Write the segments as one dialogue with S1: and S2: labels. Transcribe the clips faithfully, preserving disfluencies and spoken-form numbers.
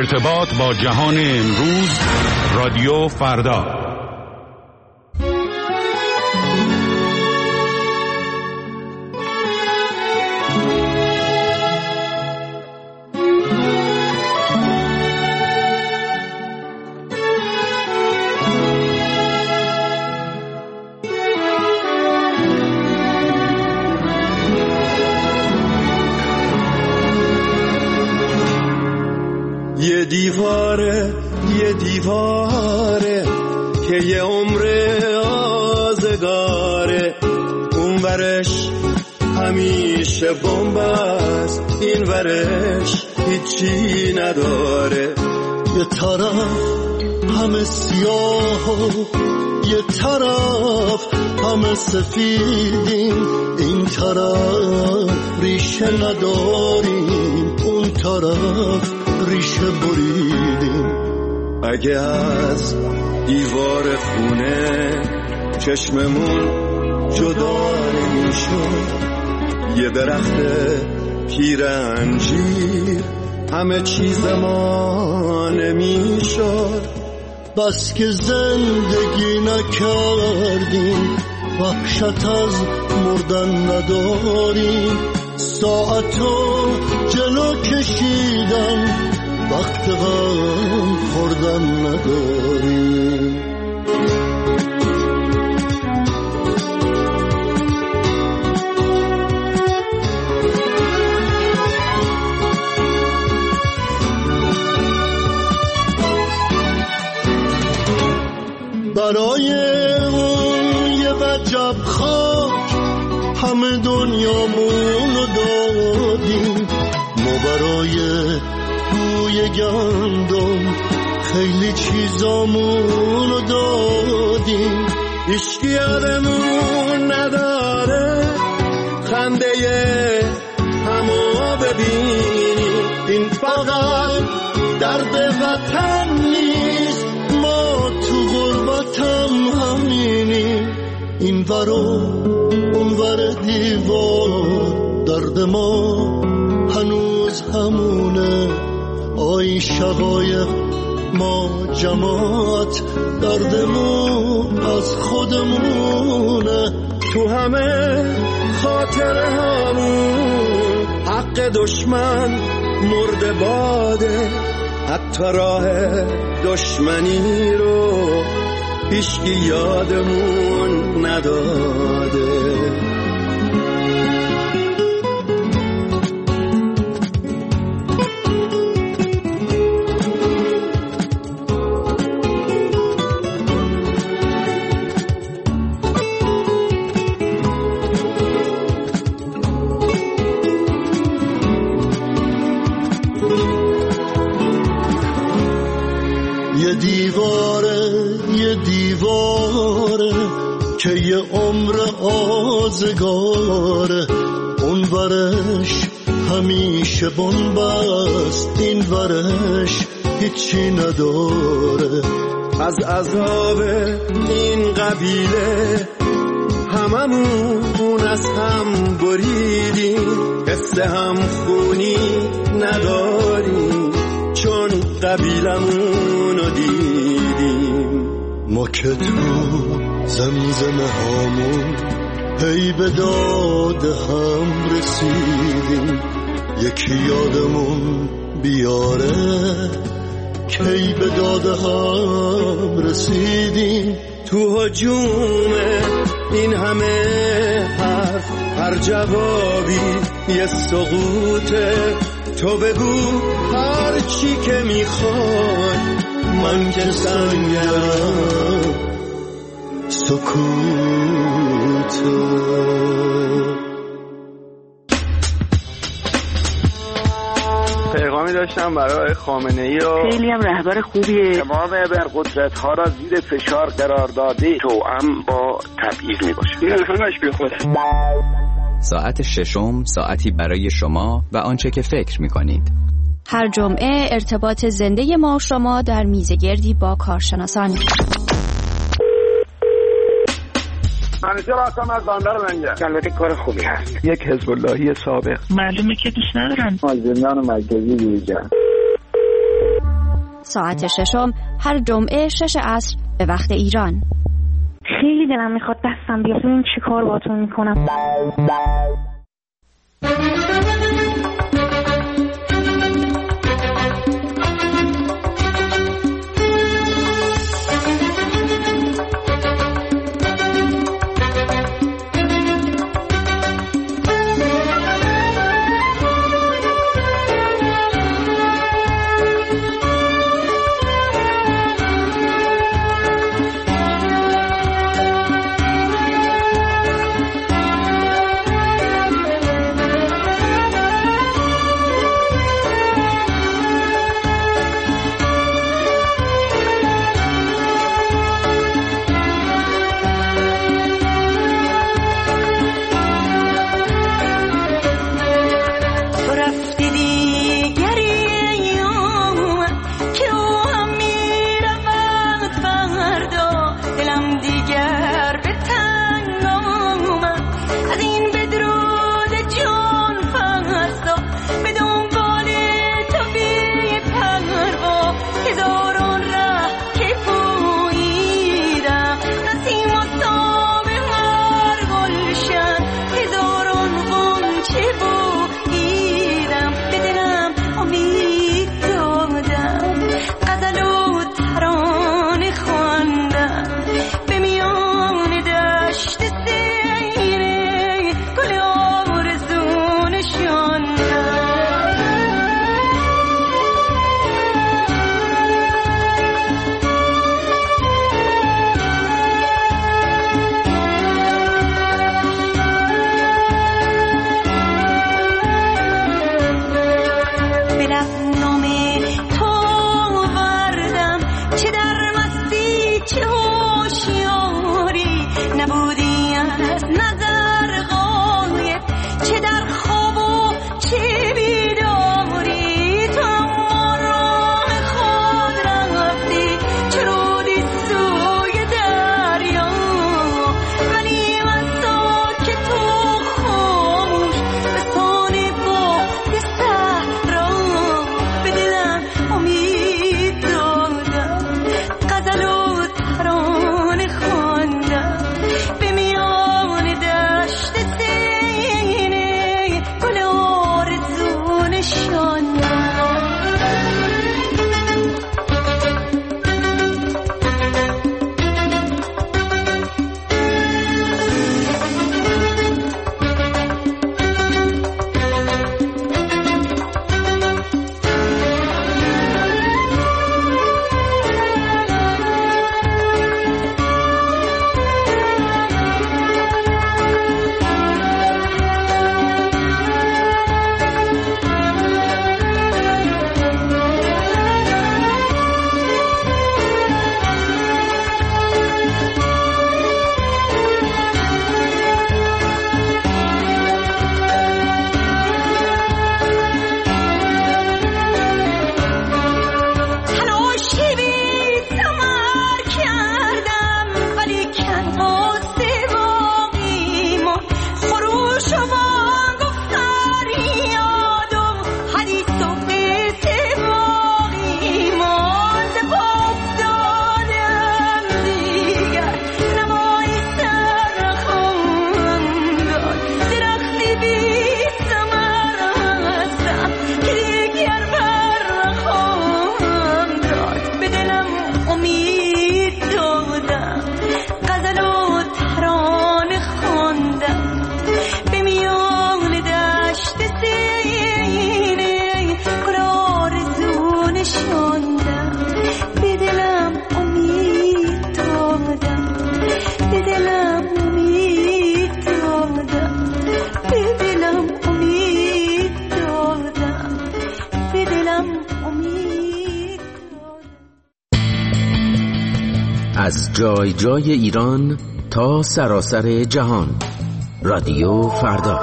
S1: ارتباط با جهان امروز، رادیو فردا.
S2: یه دیواره یه دیواره که یه عمر آزگاره، اون ورش همیشه بمب است، این ورش هیچی نداره. یه طرف همه سیاه و یه طرف همه سفیدیم، این طرف ریشه نداریم، اون طرف ریشه بریدیم. اگه از دیوار خونه چشممون جدا نمیشد، یه درخت پیرنجیر همه چیز ما نمیشد. بس که زندگی نکردیم، وحشت از مردن نداریم، ساعتو جلو کشیدن وقت غم خوردن نداریم. برای اون یه وجب خاک همه دنیامونو دادیم، ما برای بوی گندم خیلی چیزامونو دادیم. هیچکی یادمون نداره خنده همو ببینیم، این فقط درد وطن نیست، ما تو غربتم همینیم. این ورو اون ور دیوار درد ما هنوز همونه، آی شقایق ما جماعت دردمون از خودمونه. تو همه خاطره همون حق دشمن مرده باده، حتی راه دشمنی رو هیچکی یادمون نداده. یه دیواره یه دیواره که یه عمر آزگاره، اون ورش همیشه بنبست، این ورش هیچی نداره. از عذاب این قبیله هممون از هم بریدیم، قصه هم خونی نداریم چون قبیلمونو دیدیم. ما که تو زمزمه هامون هی به داد هم رسیدیم، یکی یادمون بیاره کی به داد هم رسیدیم. تو هجوم این همه حرف هر جوابی یه سقوطه، تو بگو هر چی که میخوای، من که سنگرم سکوته.
S3: پیغامی داشتم برای خامنه‌ای و
S4: خیلی هم رهبر خوبیه،
S3: تمام ابرقدرت ها را زیر فشار قرار داده، توأم با تبعیض میباشه. این همش بی خوده.
S5: ساعت ششم، ساعتی برای شما و آنچه که فکر میکنید.
S6: هر جمعه ارتباط زنده ما و شما در میزگردی با کارشناسان.
S3: منیجر هستم از بندر منجر. البته کار خوبی هست. یک حزب اللهی سابق.
S4: معلومه که دوست ندارن.
S3: از زندان مرکزی بیرون.
S6: ساعت ششم هر جمعه شش عصر به وقت ایران.
S4: خیلی دلم میخواد دستم بیاد ببینم چی کار باهاتون میکنم.
S7: از جای جای ایران تا سراسر جهان، رادیو فردا.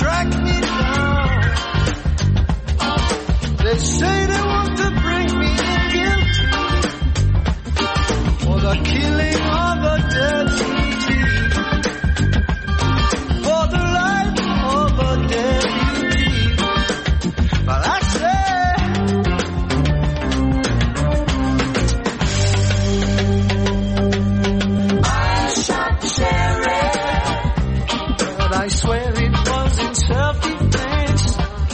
S2: track me down. They say they want to bring me guilty for the killing of a deputy, for the life of a deputy. But I say, I shot the sheriff, but I swear it was in self-defense.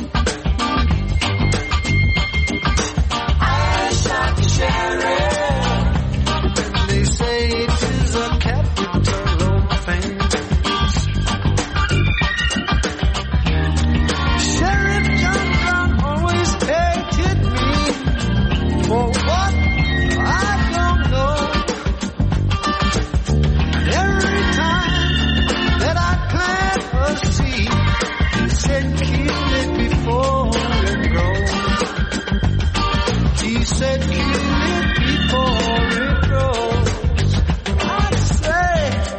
S2: I shot the sheriff, and they say it is a capital offense. Sheriff John Brown always hated me. For what? I don't know. Every time that I plant a seed, he said kill it before it grows. He said kill it before it grows. I say,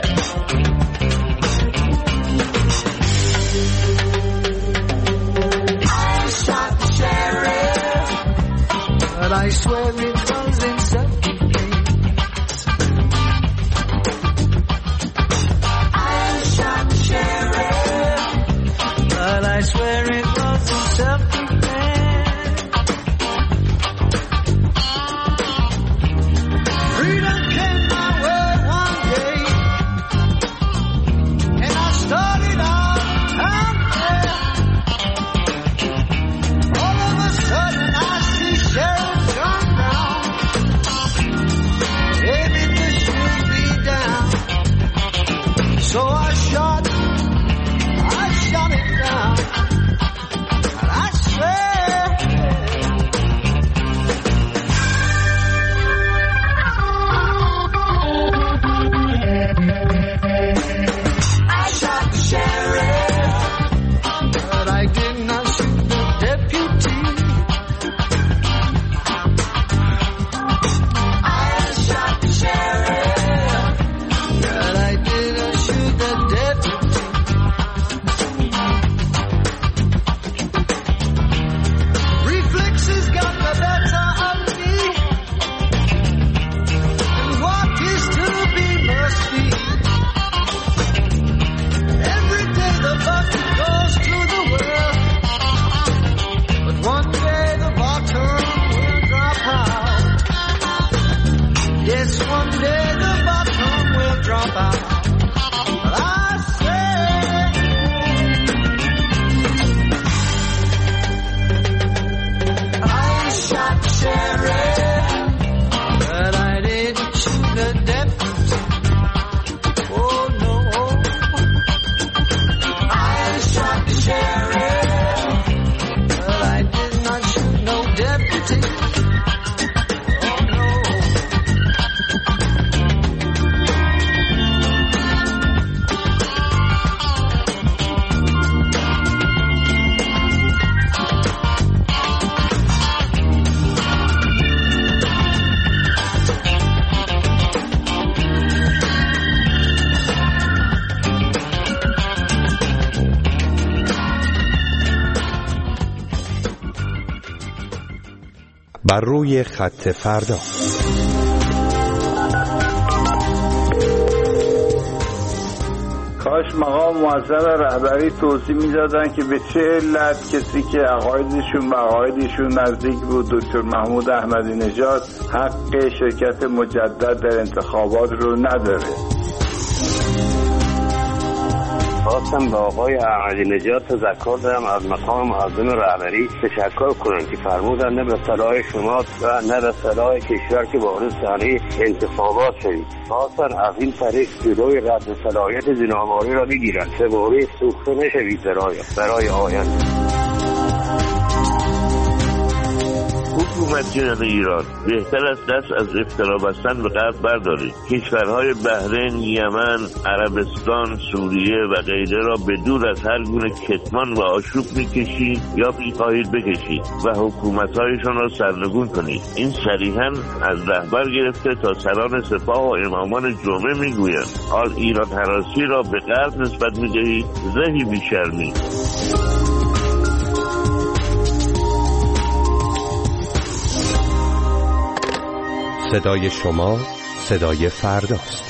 S2: I shot the sheriff, but I swear it was in self-defense. I shot the sheriff, but I swear it was in self-defense. Freedom came my way one day, and I started out out there. All of a sudden I see Sheriff John Brown aiming to shoot me down. So I shot, I shot it down. And I swear, I shot the sheriff, but I did not shoot the deputy. I shot the sheriff, but I did not shoot the deputy. Reflexes got the better of me, and what is to be must be. Every day the bucket goes to the well, but one day the bottom will drop out. Yes, one day the bottom will drop out. But I say, I shot the sheriff, but I didn't shoot the deputy. Oh no. I shot the sheriff, but I did not shoot no deputy. Oh no.
S1: بر روی خط فردا.
S3: کاش مقام معظم رهبری توضیح میدادن که به چه علت کسی که عقایدشون به عقایدشون نزدیک بود، دکتر محمود احمدی نژاد، حق شرکت مجدد در انتخابات رو نداره.
S8: خواستم به آقای احمدی نژاد تذکر دارم از مقام معظم رهبری تشکر کنم که فرمودن نه به صلاح شما و نه به صلاح کشور که وارد صحنه انتخابات شدید. خواستن از این طریق جلوی رد صلاحیت زینه‌آوری را بگیرن سه باره سوخته نشوید برای برای آینده.
S2: خوب
S9: حکومتیان ایران بهتر است دست از افترا بستن به غرب بردارید. کشورهای بحرین، یمن، عربستان، سوریه و غیره را به دور از هر گونه کتمان و آشوب میکشید یا میخواهید بکشید و حکومتهایشان را سرنگون کنید. این صریحاً از رهبر گرفته تا سران سپاه و امامان جمعه میگویند. حال ایران هراسی را به غرب نسبت میدهید، زهی بیشرمی.
S10: صدای شما صدای فرداست.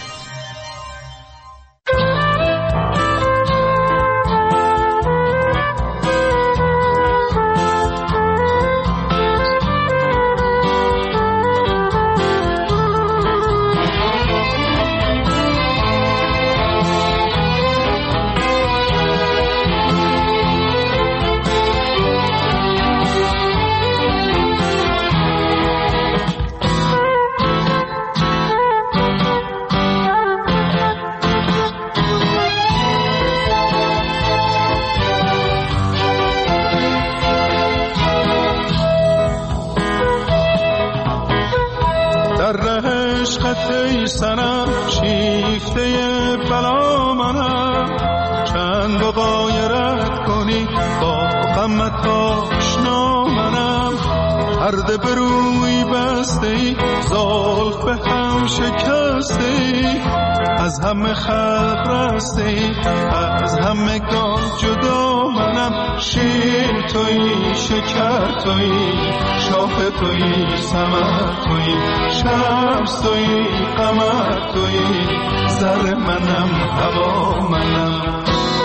S11: سنم شیفته بلا منم، چند بغایرت کنی با غمت آشنا منم. پرده بروی بسته ای، زلف به هم شکسته ای، از همه خلق رسته ای، از همه گان جدا منم. شیر تویی، شکر تویی، شاخ تویی، ثمر تویی، شمس تویی، قمر تویی، زر منم، هوا منم.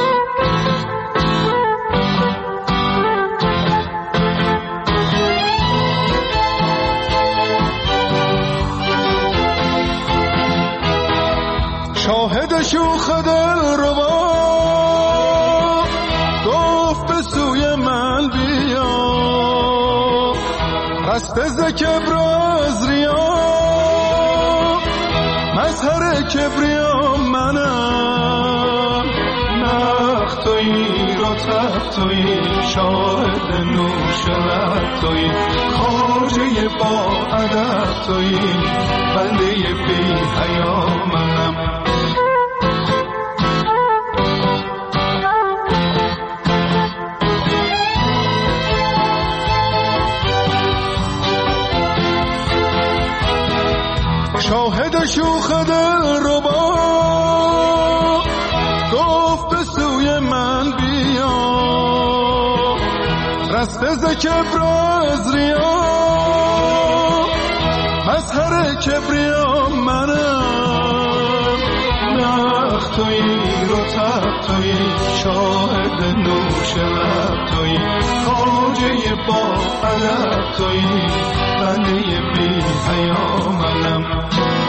S11: شاهد شوخ دل ربا گفت به سوی من بیا، قصد ز کبر از ریا، مظهر کبریا منم. نخ تویی، رطب تویی، شاهد نوش لب تویی، خواجه با ادب تویی، بنده بی حیا منم. شاهد شوخ دل ربا گفت به سوی من بیا، رسته ز کبر از ریا، مظهر کبریا منم. نخ تویی، رطب تویی، شاهد نوش لب تویی، خواجه با ادب تویی، بنده بی حیا منم.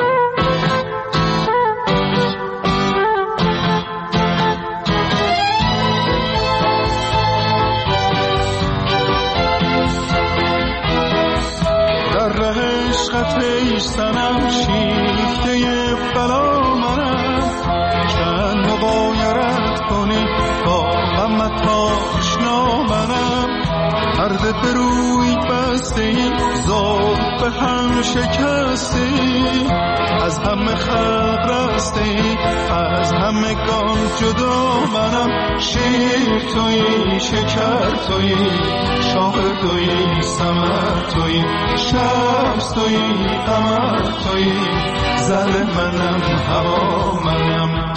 S11: ای سنم شیفته بلا منم، چند مغایرت کنی با غمت آشنا منم. پرده بروی بسته ای، زلف به هم شکسته ای، از همه خلق رسته ای، از همه گان جدا منم. شیر تویی، شکر تویی، شاخ تویی، ثمر تویی، شمس تویی، قمر تویی، زر منم، هوا منم.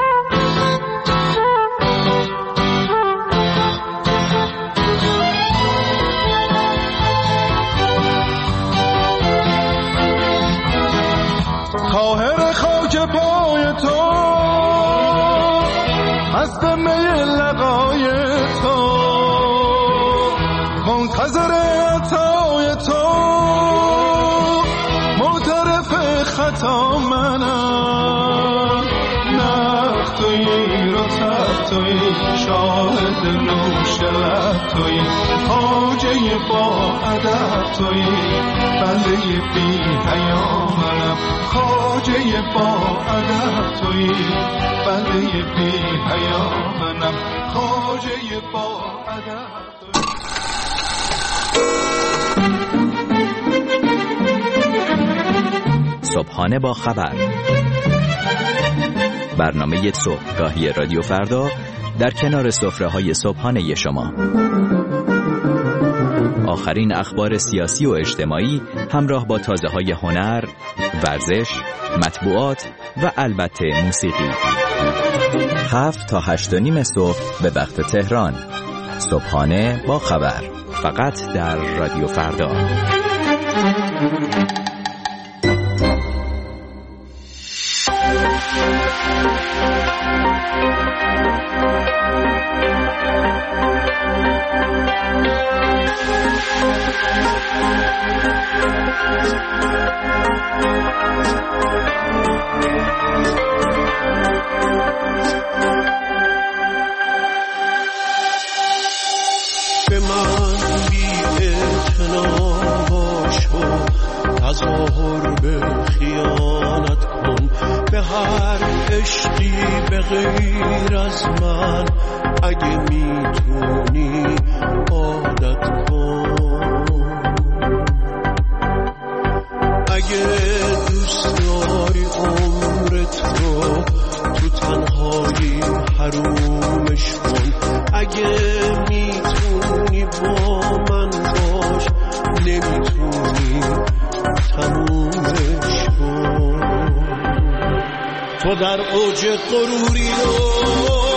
S11: طاهر خاک پای تو، از دمه لقای تو، منتظر عطای تو، معترف خطا منم. نخ تویی، رطب تویی، شاهد نوش لب تویی، خواجه با ادب تویی، بنده بی حیا منم. خواجه با ادب تویی، بنده بی حیا منم. خواجه با ادب تویی.
S5: صبحانه با خبر، برنامه صبحگاهی رادیو فردا در کنار سفره‌های صبحانه شما. آخرین اخبار سیاسی و اجتماعی همراه با تازه‌های هنر، ورزش، مطبوعات و البته موسیقی. هفت تا هشت و نیم صبح به وقت تهران. صبحانه با خبر، فقط در رادیو فردا.
S11: به من بی اعتنا باش و تظاهر به خیانت کن، به هر عشقی به غیر از من اگه میتونی عادت کن. اگه دوست داری عمرت رو تو تنهایی حرومش کن، اگه میتونی با من باش، نمیتونی تمومش کن. تو در اوج غروری و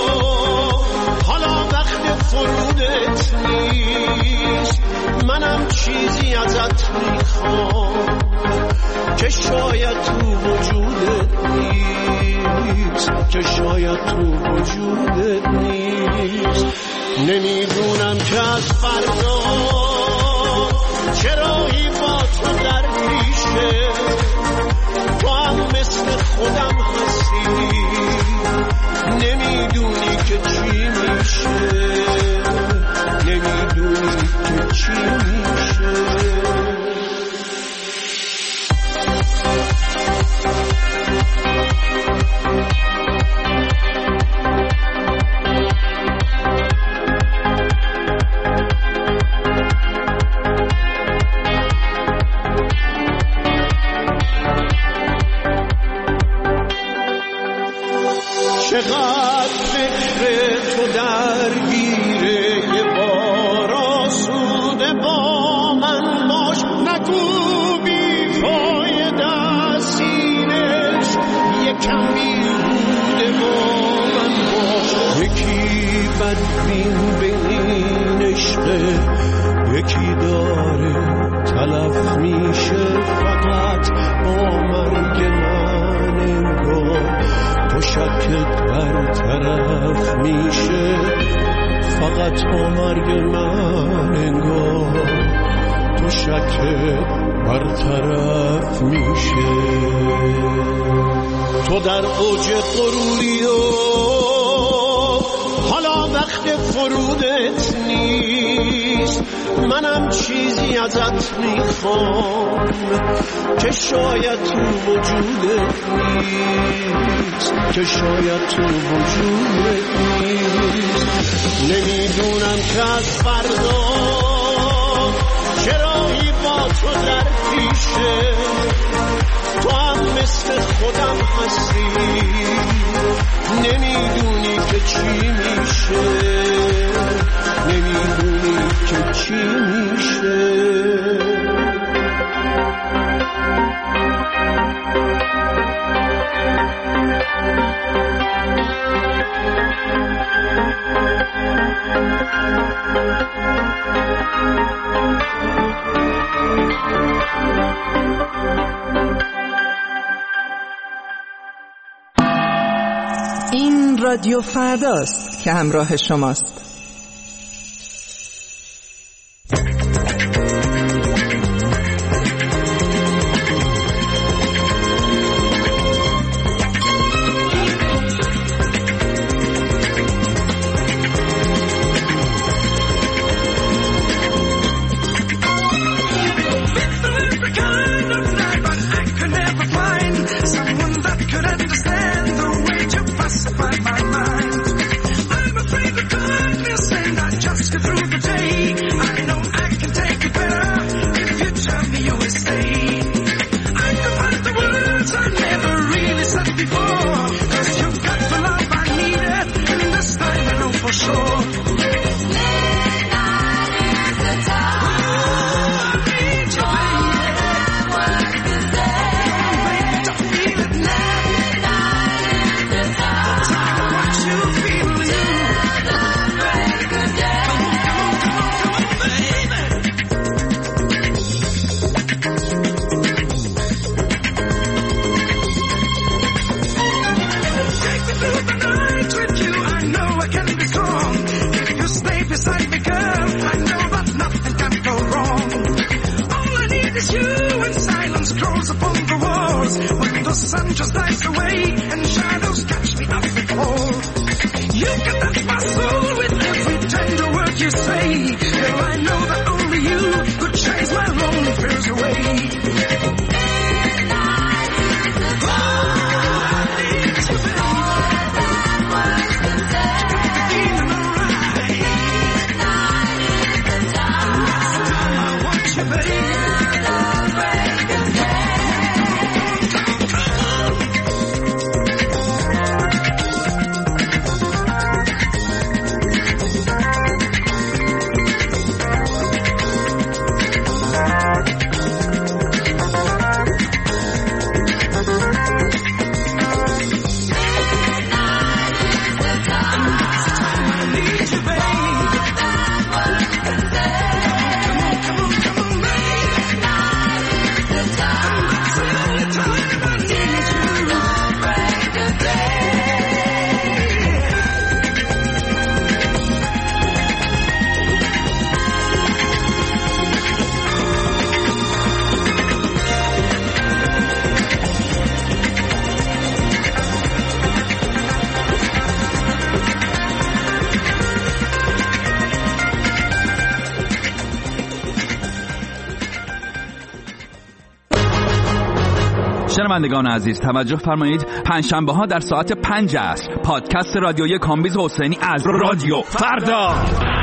S11: حالا وقت فرودت نیست، منم چیزی ازت میخوام که شاید تو وجودت نیست، که شاید تو وجودت نیست. نمیدونم که از فردا چرایی با تو در پیشه، تو هم مثل خودم هستی، نمیدونی که چی میشه، نمیدونی که چی میشه. چقدر فکر تو درگیره، یه بار آسوده با من باش، نگو بی فایده سینش، یکم بیهوده با من باش. یکی بدبین به این عشقه، یکی داره تلف میشه، فقط با مرگ من انگار تو شکت برطرف میشه، فقط با مرگ من انگار تو شکت برطرف میشه. تو در اوج غروری و حالا وقت فرودت نیست، منم چیزی ازت میخوام که شاید تو وجودت نیست، که شاید تو وجودت نیست. نمیدونم که از فردا چرایی با تو در پیشه، تو هم مثل خودم هستی، نمیدونی که چی میشه، نمیدونی که چی میشه.
S12: این رادیو فرداست که همراه شماست.
S13: Through the day, I know I can take it better if you tell me you will stay. I could find the words
S2: away and shadows catch me up the pole. You can touch my soul with every tender word you say. Girl, I know that only you could chase my lonely fears away.
S13: شنوندگان عزیز توجه فرمایید، پنجشنبه ها در ساعت پنج عصر پادکست رادیویی کامبیز حسینی از رادیو فردا.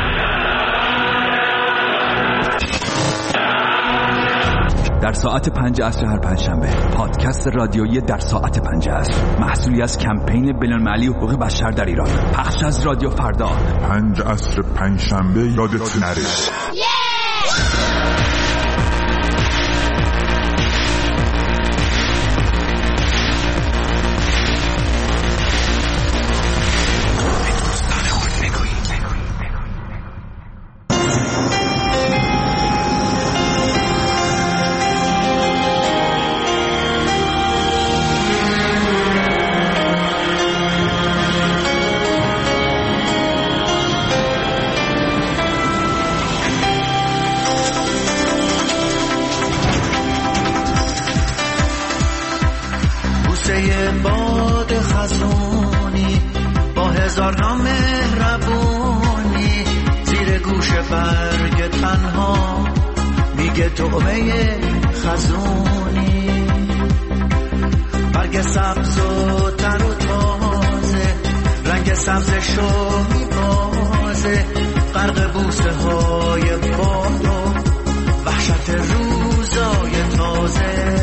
S13: در ساعت پنج عصر هر پنجشنبه پادکست رادیویی در ساعت پنج عصر، محصولی از کمپین بین‌المللی حقوق بشر در ایران، پخش از رادیو فردا.
S14: پنج عصر پنجشنبه یادت نره.
S2: باد خزونی با هزار نام مهربونی، زیر گوش برگ تنها میگه طعمه خزونی. برگ سبز و تر و تازه، رنگ سبزشو میبازه، غرق بوسه های باد و وحشت روزای تازه.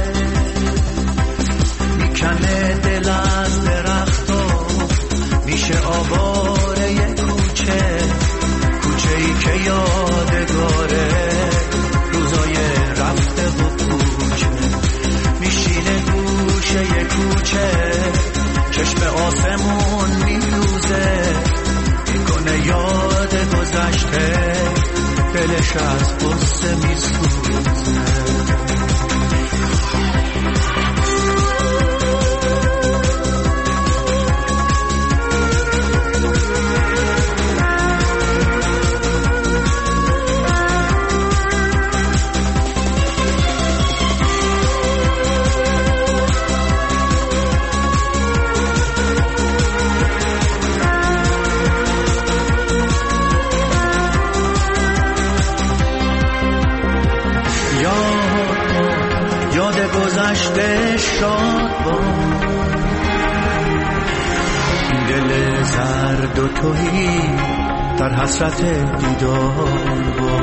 S2: میکنه دل از درختو، میشه آواره یه کوچه، کوچه ای که یادگاره روزای رفته و کوچه. میشینه گوشه یه کوچه، چشم آسمون میدوزه، میکنه یاد گذشته، دلش از قصه میسوزه. گذشته شاد با این دل زرد و توهی در حسرت دیدار با.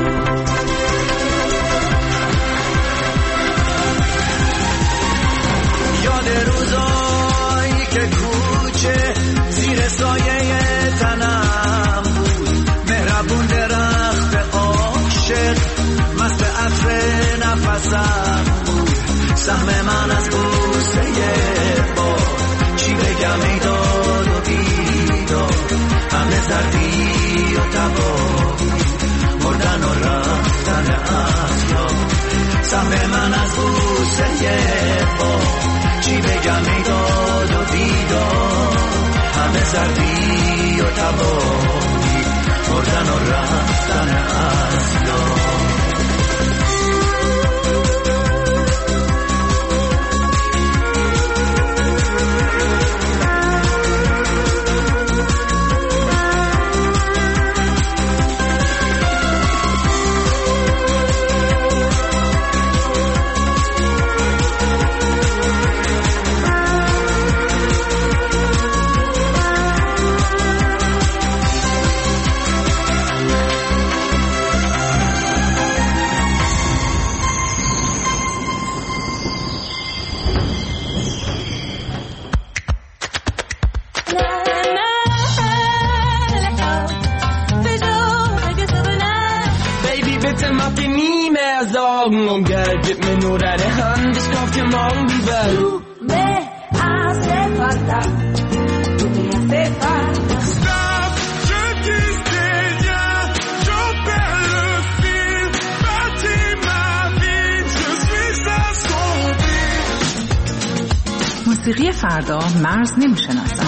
S2: یاد روزایی که کوچه زیر سایه تنم بود، مهربون درخت عاشق مست عطر نفسم بود. سهم من از بوسه باد، چی بگم ای داد و بیداد، همه زردی و تباهی، مردن و رفتن از یاد. سهم من از بوسه باد، چی بگم ای داد و بیداد، همه زردی و تباهی، مردن و رفتن از یاد. trotzdem macht dir nie mehr Sorgen um Geld. Gib mir nur deine Hand, ich kauf dir morgen die Welt. Du me hace falta, du me hace falta.
S11: Stop, je dis rien, je perds le fil. Bâtis ma vie, je suis assombri.
S12: موسیقی فردا مرز نمیشناسد.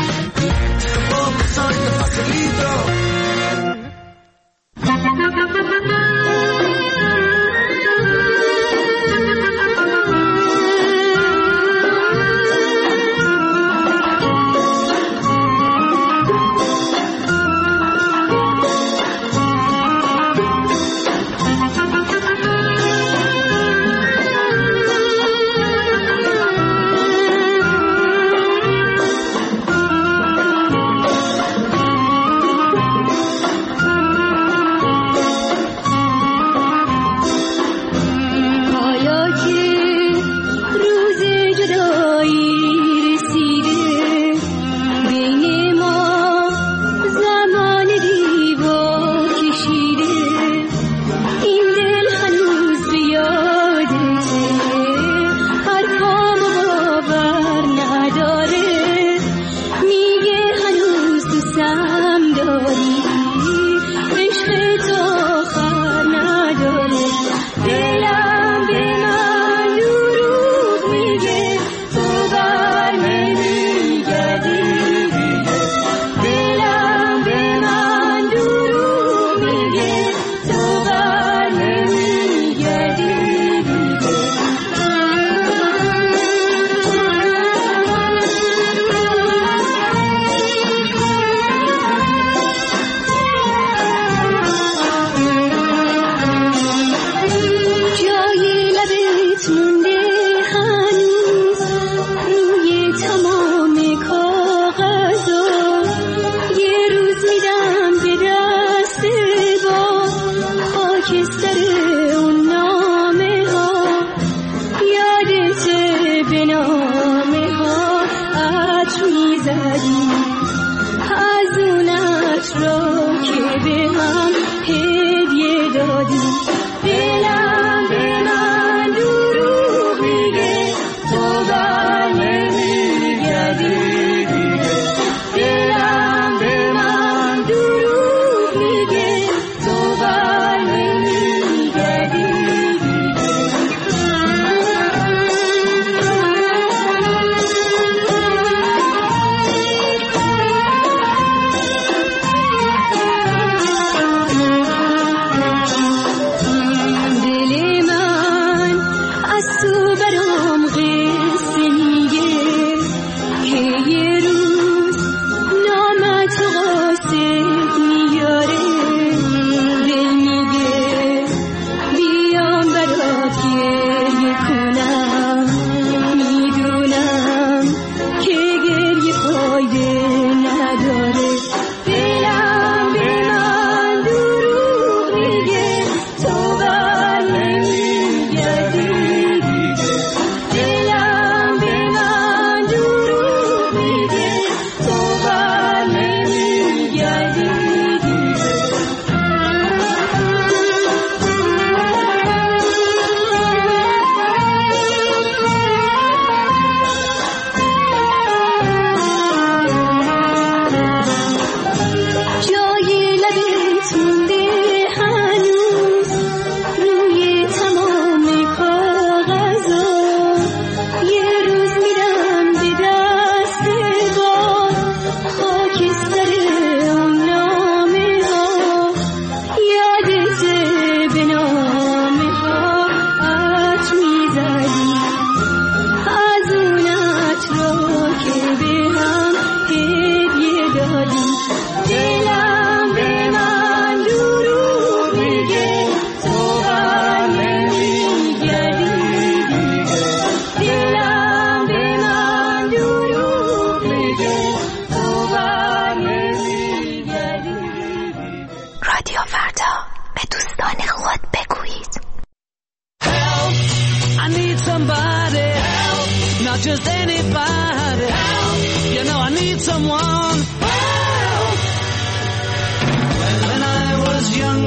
S2: Just anybody help. You know I need someone help. When I was young, it's all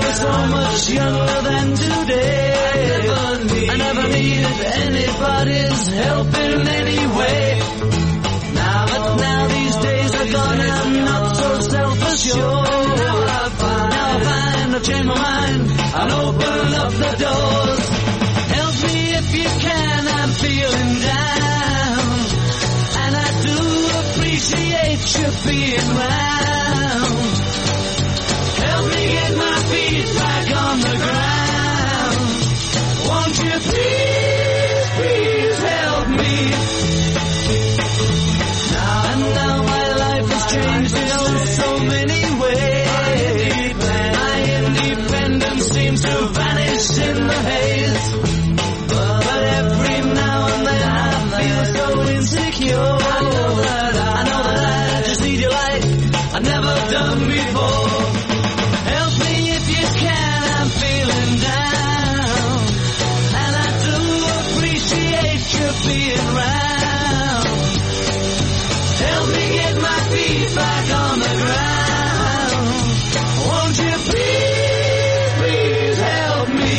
S11: much younger than today. I never needed anybody's help in any way. Now, but now these days are gone, I'm not so self-assured. Now I find, now I find I've changed my mind, I'll open up the doors. Help me if you can, I'm feeling down, and I do appreciate you being round. Help me get my feet back on the ground. Won't you please, please help me? Now and now my life has changed in oh so many ways. My independence seems to vanish in the haze. But every now and then I feel so insecure. I know that I, I know that I just need you like I've never done before. Help me if you can, I'm feeling down, and I do appreciate you being round. Help me get my feet back on the ground. Won't you please, please help me?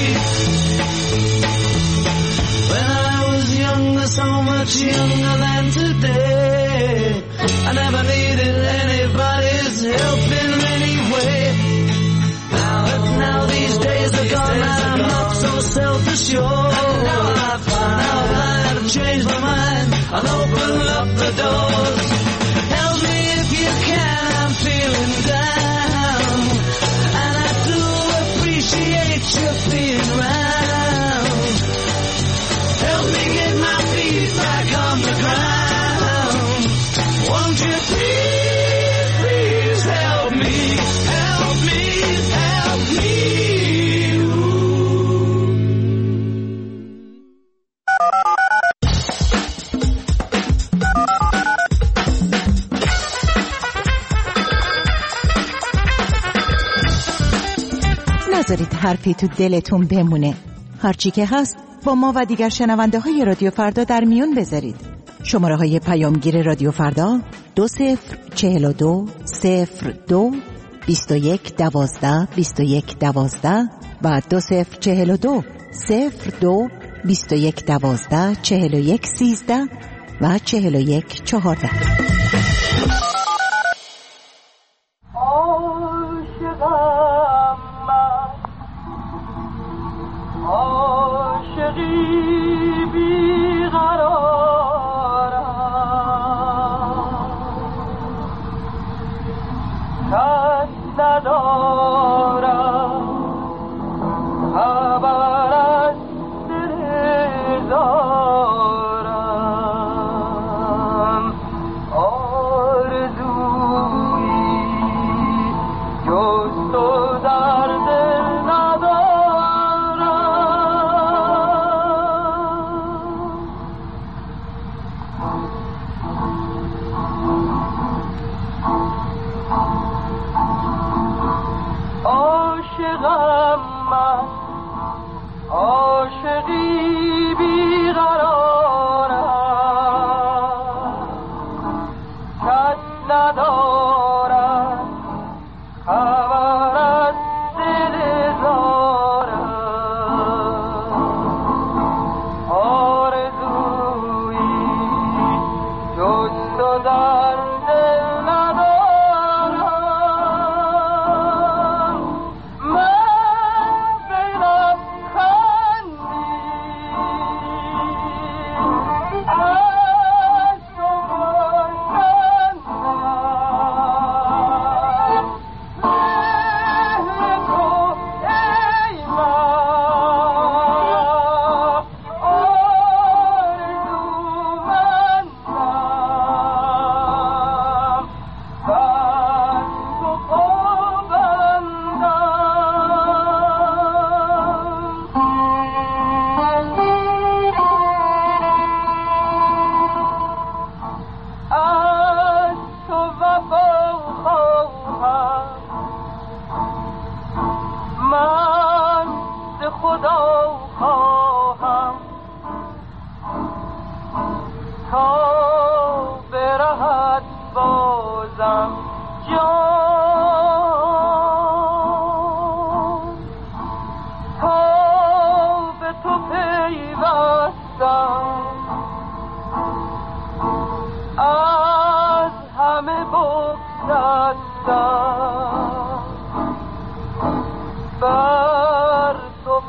S11: When I was younger, so much younger than today, I never needed anybody's help in any way. Now, but now these days are gone, and I'm not so self-assured. Now I find, now that I've changed my mind, I'll open up the doors. Help me if you can, I'm feeling down, and I do appreciate you being round. Help me get my feet back on the ground. Won't you please, please help me, help me, help me.
S12: نذارید حرفی تو دلتون بمونه. هرچی که هست با ما و دیگر شنونده های رادیو فردا در میون بذارید. شماره های پیامگیر رادیو فردا دو صفر چهل و دو صفر دو بیست و یک دوازده بیست و یک دوازده و دو صفر چهل و دو صفر دو بیست و یک دوازده چهل و یک سیزده و چهل و یک چهارده.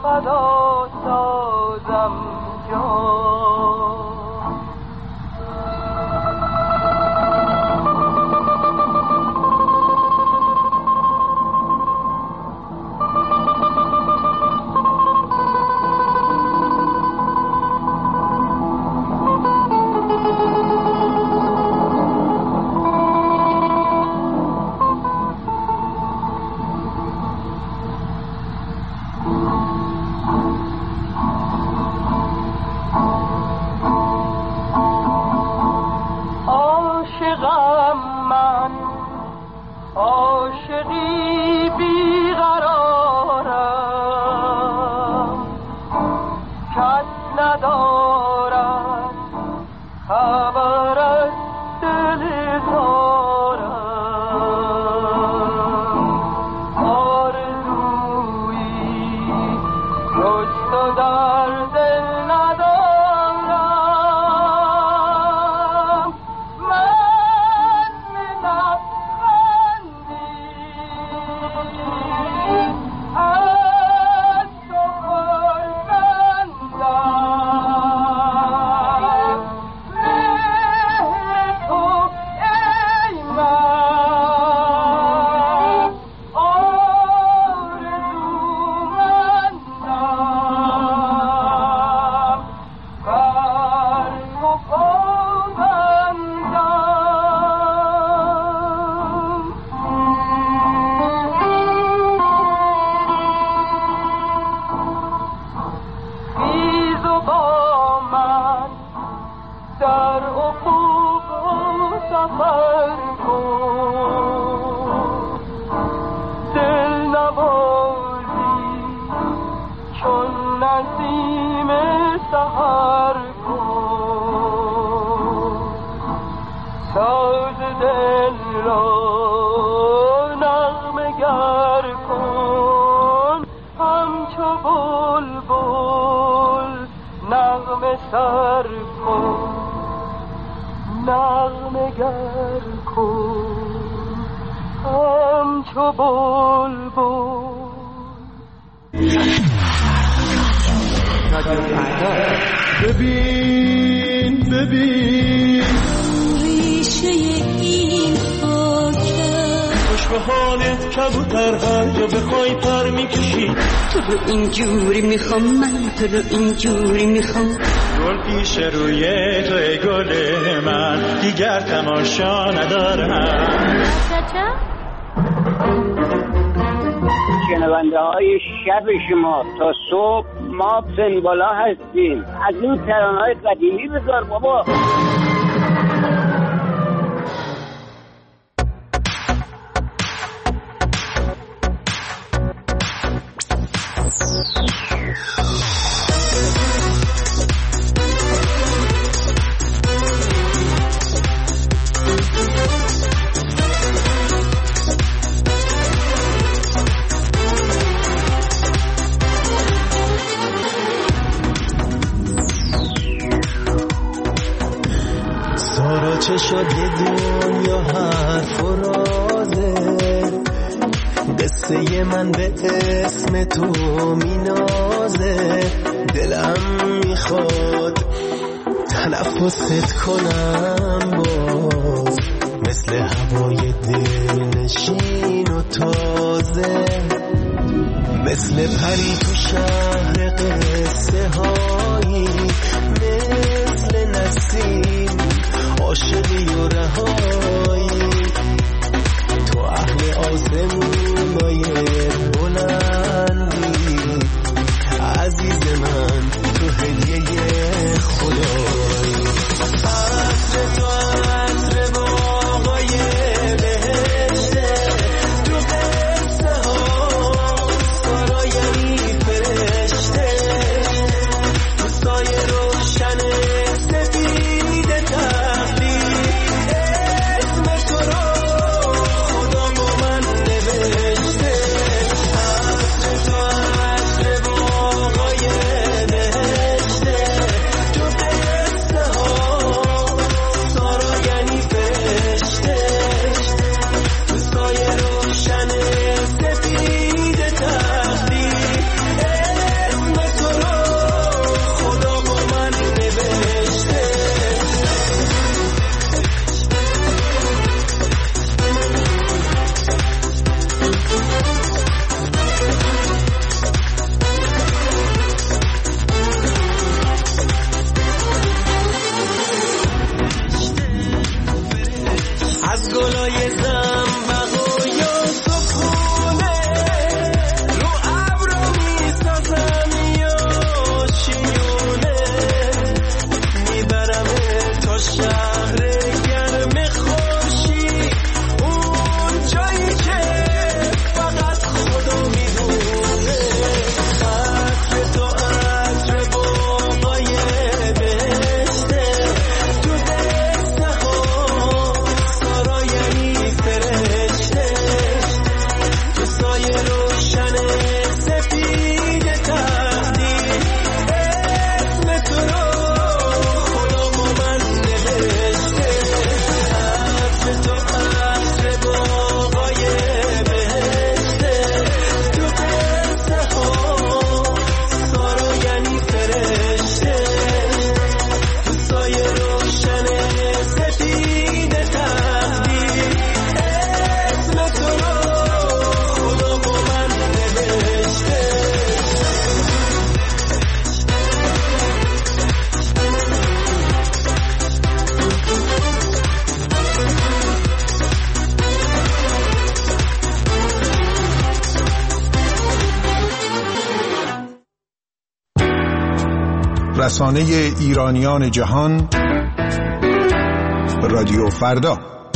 S11: فدا سازم جان. عاشقی بیقرارم کس ندارد خبر از دل تارم. آرزویی جز تو در دل ندارم. من لبخندی از تو خرسندم. مهر تو ای من آرزومندم. بر تو پابندم. خیز و با من در افق سفر کن. دل نوازی چون نسیم سحر کن. ساز دل را نغمه گر کن. همچو بلبل نغمه سر کن. نغمه گر کن همچو بلبل.
S2: ببین ببین
S11: ریشه این خاکه
S2: خوش به حالت کبوتر هر جا بخوای پر میکشی.
S11: تو رو اینجوری میخوام، من تو رو اینجوری میخوام.
S2: گل پیش روی تو ای گل من، دیگر تماشا ندارم.
S8: شنونده های شب شما تا صبح ما پنبالا هستیم. از این ترانه های قدیمی بذار بابا.
S2: سارا چه شد دنیا حرف و رازه، قصه من به اسم تو مینازه. دلم میخواد تنفست کنم باز، مثل هوای دلنشین و تازه. مثل پری تو شهر قصه هایی، مثل نسیم عاشقی و رهایی. تو اهل آسمونای بلندی، عزیز من تو هدیه خدایی. عطر تو عطر باغای بهشته، تو قصه ها سرایم فرشته. تو سایه روشن سفید تقدیر، اسم تو رو خدا با من نوشته. عطر
S15: رسانه ایرانیان جهان، رادیو فردا.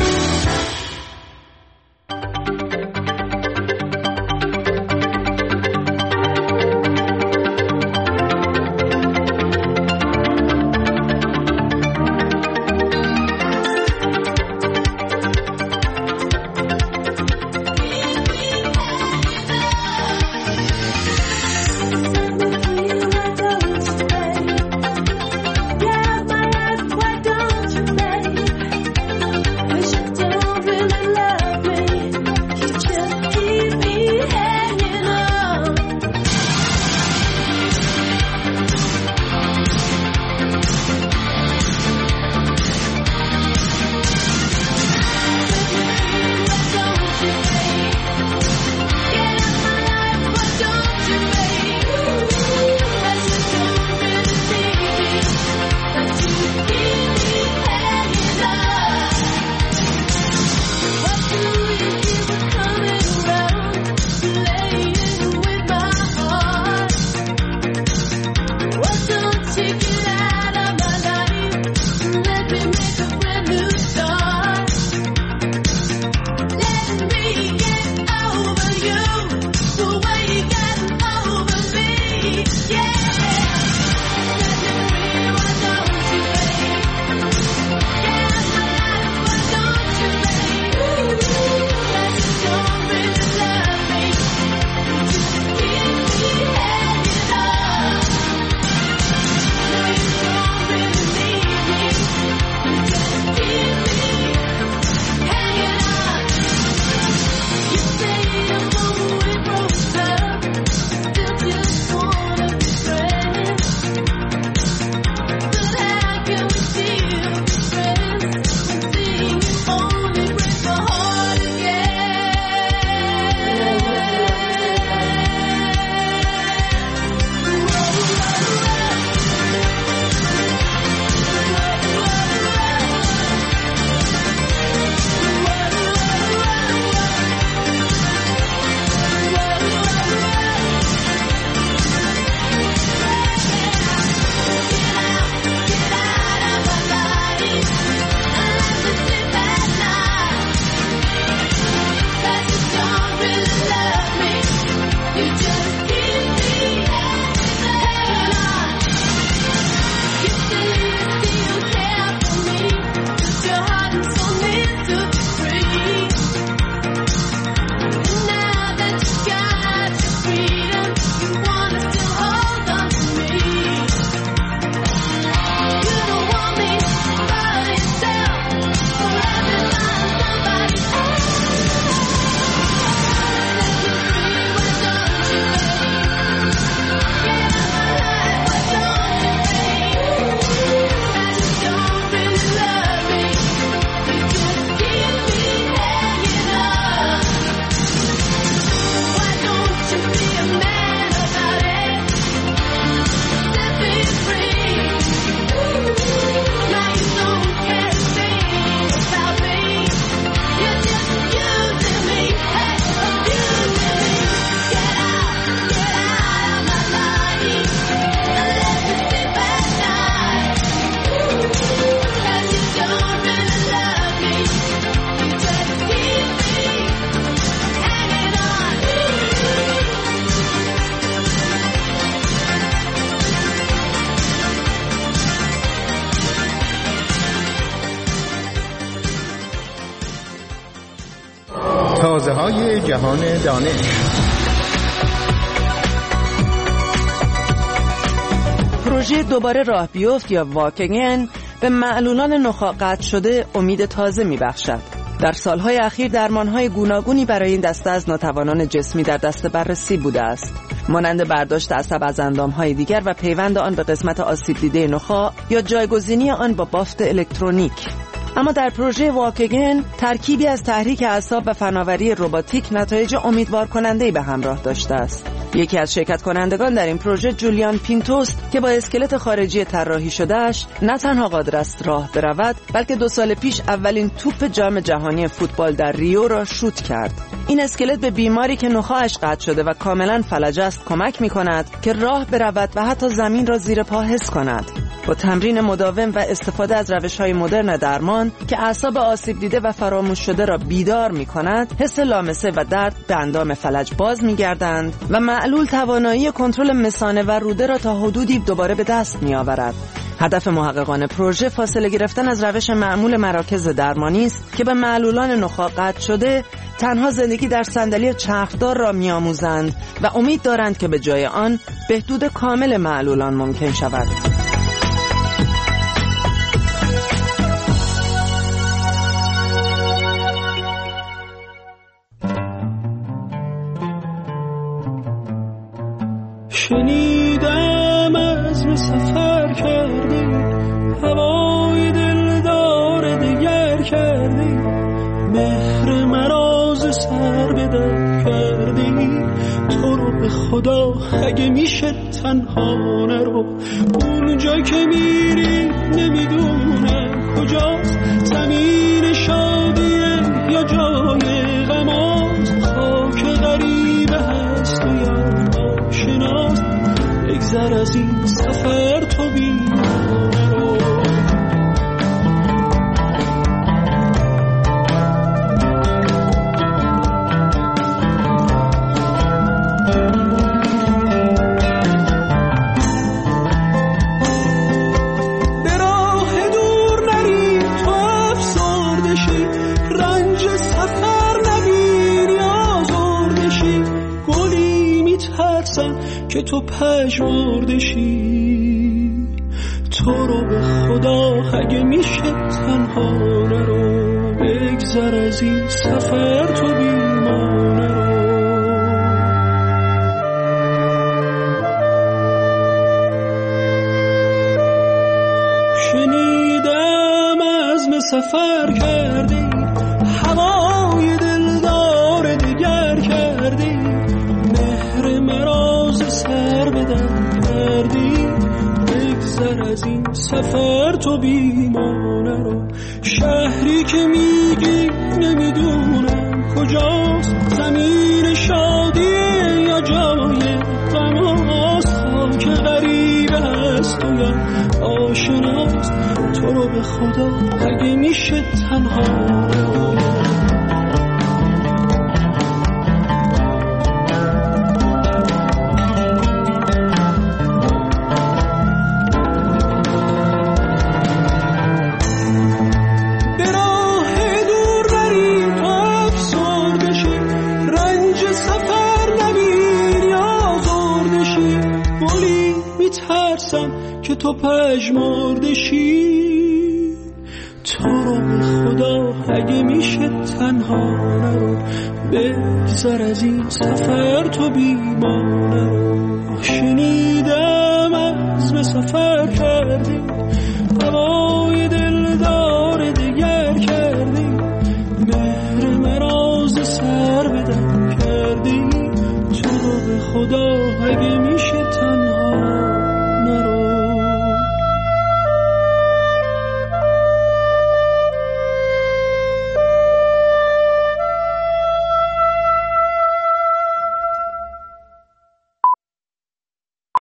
S15: تازه‌های جهان دانش.
S16: پروژه دوباره راه بیفت یا واکگن به معلولان نخاع قطع شده امید تازه می‌بخشد. در سالهای اخیر درمان‌های گوناگونی برای این دسته از ناتوانان جسمی در دست بررسی بوده است، مانند برداشت عصب از اندام‌های دیگر و پیوند آن به قسمت آسیب دیده نخاع یا جایگزینی آن با بافت الکترونیک. اما در پروژه واکگن ترکیبی از تحریک اعصاب و فناوری رباتیک نتایج امیدوار کننده‌ای به همراه داشته است. یکی از شرکت کنندگان در این پروژه جولیان پینتوست که با اسکلت خارجی طراحی شدهش نه تنها قادر است راه برود، بلکه دو سال پیش اولین توپ جام جهانی فوتبال در ریو را شوت کرد. این اسکلت به بیماری که نخاعش قطع شده و کاملا فلج است کمک می کند که راه برود و حتی زمین را زیر پا حس کند. با تمرین مداوم و استفاده از روش‌های مدرن درمان که اعصاب آسیب دیده و فراموش شده را بیدار می کند، حس لامسه و درد به اندام فلج باز می گردند و معلول توانایی کنترل مثانه و روده را تا حدودی دوباره به دست می آورد. هدف محققان پروژه فاصله گرفتن از روش معمول مراکز درمانی است که به معلولان نخاع قطع شده تنها زندگی در صندلی چرخدار را می‌آموزند و امید دارند که به جای آن بهبود کامل معلولان ممکن شود.
S11: شنیدم از سفر کردی، هوای دلدار دیگر کردی، مهر مراز سر به در کردی. تو رو به خدا اگه میشه تنها نرو، اونجا که میری نمیدونم کجاست، زمین شادیه یا جای غماست، خاک غریبه هست و یا آشناست. بگذر از این سفر تو بیمانه رو. به راه دور نری تو افسرده شی، رنج سفر نبینی آزرده شی. گلی میترسن که تو پژمرده شی، تو رو به خدا اگه میشه تنها نرو. بگذر از این سفر تو بیمانه رو. شنیدم عزم سفر کردی، هوای دلدار دیگر کردی، مهر مراز سر بدن کردی. بگذر از این سفر تو بیمانه رو. شهری که میگی نمیدونم کجاست، زمین شادیه یا جای غماست، خاک غریبه هست و یا آشناست. تو رو به خدا اگه میشه تنها رو. که تو پژمرده شی، تو رو به خدا اگه میشه تنها نرو. بگذر از این سفر تو بیمانه رو.